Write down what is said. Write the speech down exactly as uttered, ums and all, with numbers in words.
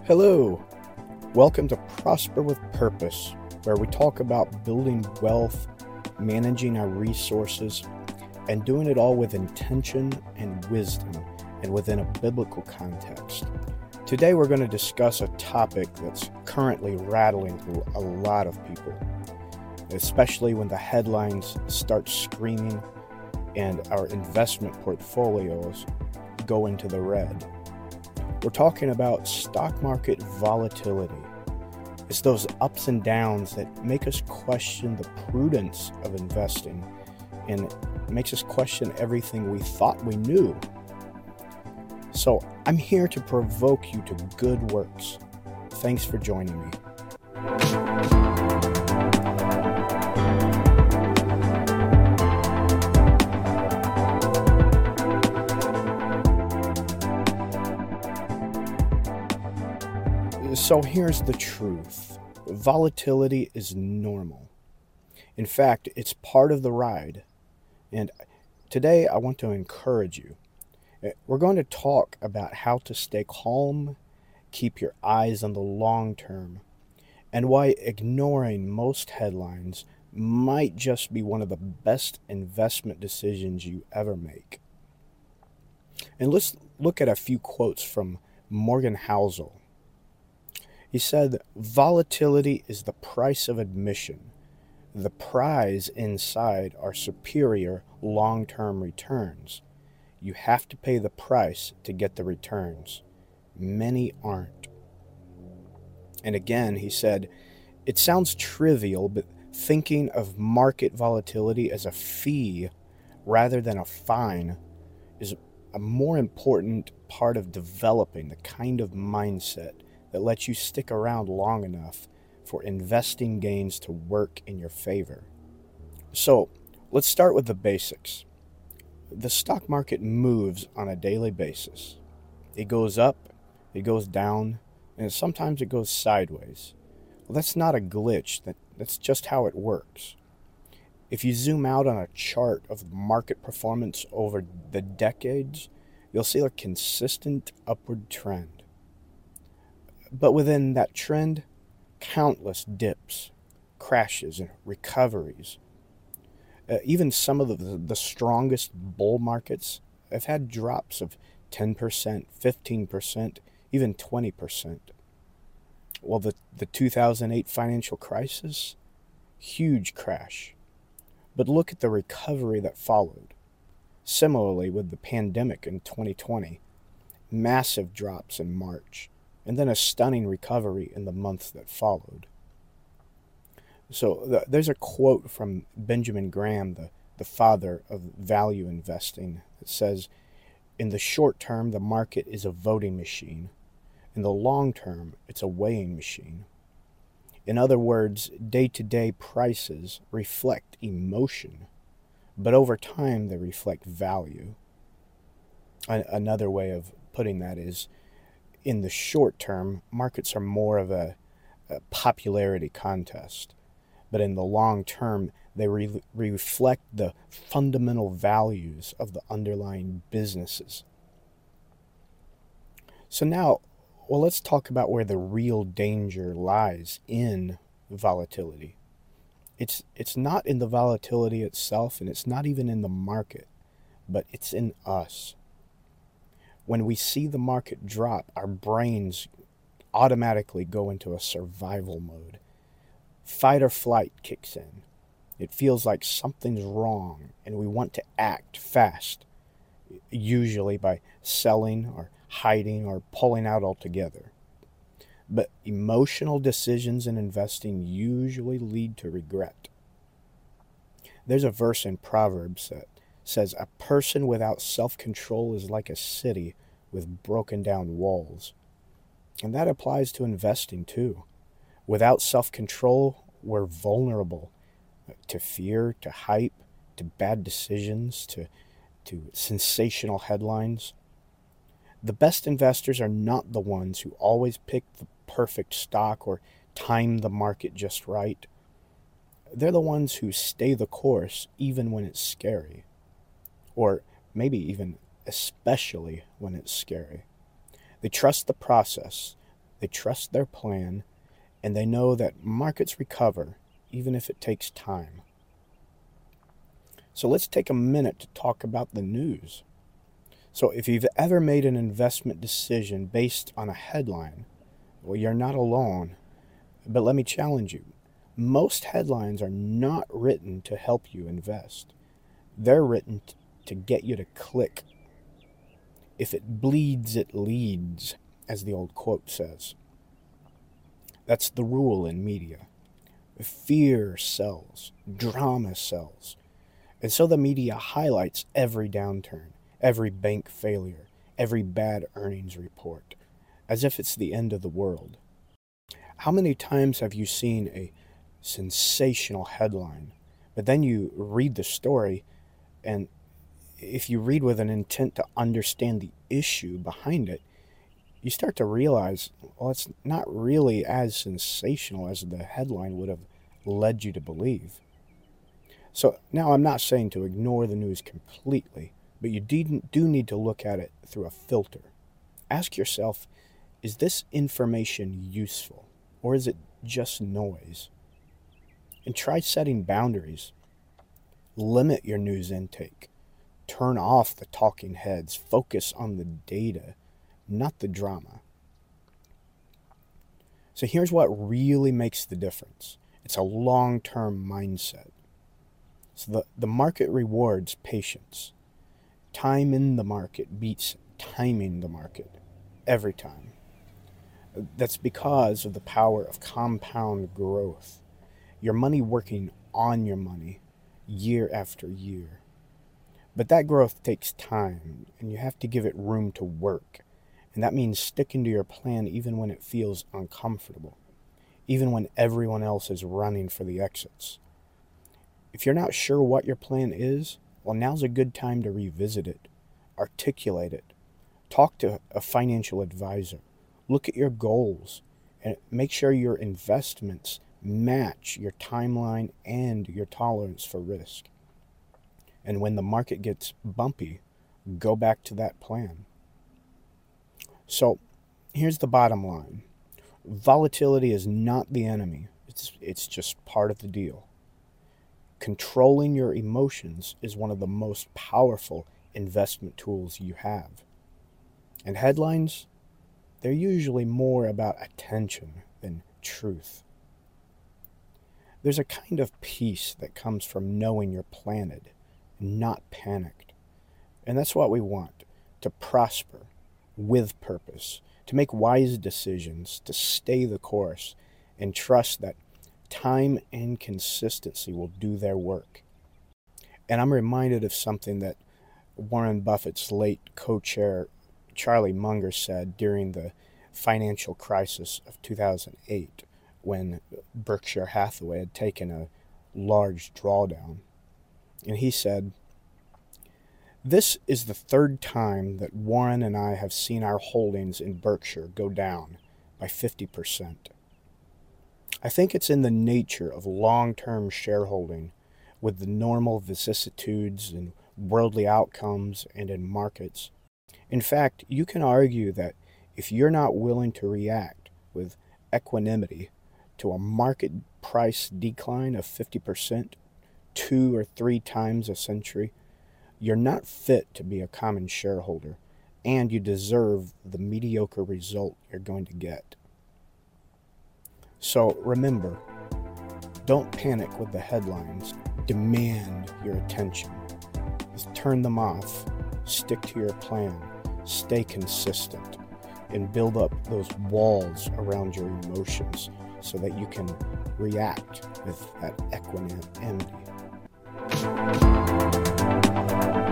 Hello, welcome to Prosper with Purpose, where we talk about building wealth, managing our resources, and doing it all with intention and wisdom and within a biblical context. Today we're going to discuss a topic that's currently rattling through a lot of people, especially when the headlines start screaming and our investment portfolios go into the red. We're talking about stock market volatility. It's those ups and downs that make us question the prudence of investing and makes us question everything we thought we knew. So I'm here to provoke you to good works. Thanks for joining me. So here's the truth. Volatility is normal. In fact, it's part of the ride. And today I want to encourage you. We're going to talk about how to stay calm, keep your eyes on the long term, and why ignoring most headlines might just be one of the best investment decisions you ever make. And let's look at a few quotes from Morgan Housel. He said, "Volatility is the price of admission. The prize inside are superior long-term returns. You have to pay the price to get the returns. Many aren't." And again, he said, "It sounds trivial, but thinking of market volatility as a fee rather than a fine is a more important part of developing the kind of mindset that lets you stick around long enough for investing gains to work in your favor." So let's start with the basics. The stock market moves on a daily basis. It goes up, it goes down, and sometimes it goes sideways. Well, that's not a glitch. That, that's just how it works. If you zoom out on a chart of market performance over the decades, you'll see a consistent upward trend. But within that trend, countless dips, crashes, and recoveries. Uh, even some of the, the strongest bull markets have had drops of ten percent, fifteen percent, even twenty percent. Well, the, the two thousand eight financial crisis, huge crash. But look at the recovery that followed. Similarly with the pandemic in twenty twenty, massive drops in March, and then a stunning recovery in the months that followed. So the, there's a quote from Benjamin Graham, the, the father of value investing, that says, "In the short term, the market is a voting machine. In the long term, it's a weighing machine." In other words, day-to-day prices reflect emotion, but over time they reflect value. A- another way of putting that is, in the short term, markets are more of a, a popularity contest. But in the long term, they re- reflect the fundamental values of the underlying businesses. So now, well, let's talk about where the real danger lies in volatility. It's, it's not in the volatility itself, and it's not even in the market, but it's in us. When we see the market drop, our brains automatically go into a survival mode. Fight or flight kicks in. It feels like something's wrong, and we want to act fast, usually by selling or hiding or pulling out altogether. But emotional decisions in investing usually lead to regret. There's a verse in Proverbs that says, "A person without self-control is like a city with broken down walls." And that applies to investing too. Without self-control, we're vulnerable to fear, to hype, to bad decisions, to, to sensational headlines. The best investors are not the ones who always pick the perfect stock or time the market just right. They're the ones who stay the course even when it's scary. Or maybe even especially when it's scary. They trust the process. They trust their plan, and they know that markets recover, even if it takes time. So let's take a minute to talk about the news. So if you've ever made an investment decision based on a headline, well, you're not alone. But let me challenge you. Most headlines are not written to help you invest. They're written t- to get you to click. If it bleeds, it leads, as the old quote says. That's the rule in media. Fear sells. Drama sells. And so the media highlights every downturn, every bank failure, every bad earnings report, as if it's the end of the world. How many times have you seen a sensational headline, but then you read the story, and if you read with an intent to understand the issue behind it, you start to realize, well, it's not really as sensational as the headline would have led you to believe. So now I'm not saying to ignore the news completely, but you do need to look at it through a filter. Ask yourself, is this information useful, or is it just noise? And try setting boundaries. Limit your news intake. Turn off the talking heads. Focus on the data, not the drama. So here's what really makes the difference. It's a long-term mindset. So the, the market rewards patience. Time in the market beats timing the market every time. That's because of the power of compound growth. Your money working on your money year after year. But that growth takes time, and you have to give it room to work. And that means sticking to your plan even when it feels uncomfortable, even when everyone else is running for the exits. If you're not sure what your plan is, well, now's a good time to revisit it, articulate it, talk to a financial advisor, look at your goals, and make sure your investments match your timeline and your tolerance for risk. And when the market gets bumpy, go back to that plan. So here's the bottom line. Volatility is not the enemy. It's, it's just part of the deal. Controlling your emotions is one of the most powerful investment tools you have. And headlines, they're usually more about attention than truth. There's a kind of peace that comes from knowing you're planted, not panicked. And that's what we want, to prosper with purpose, to make wise decisions, to stay the course, and trust that time and consistency will do their work. And I'm reminded of something that Warren Buffett's late co-chair Charlie Munger said during the financial crisis of two thousand eight, when Berkshire Hathaway had taken a large drawdown. And he said, "This is the third time that Warren and I have seen our holdings in Berkshire go down by fifty percent. I think it's in the nature of long-term shareholding with the normal vicissitudes and worldly outcomes and in markets. In fact, you can argue that if you're not willing to react with equanimity to a market price decline of fifty percent two or three times a century, you're not fit to be a common shareholder, and you deserve the mediocre result you're going to get." So remember, don't panic with the headlines. Demand your attention. Just turn them off. Stick to your plan. Stay consistent. And build up those walls around your emotions so that you can react with that equanimity.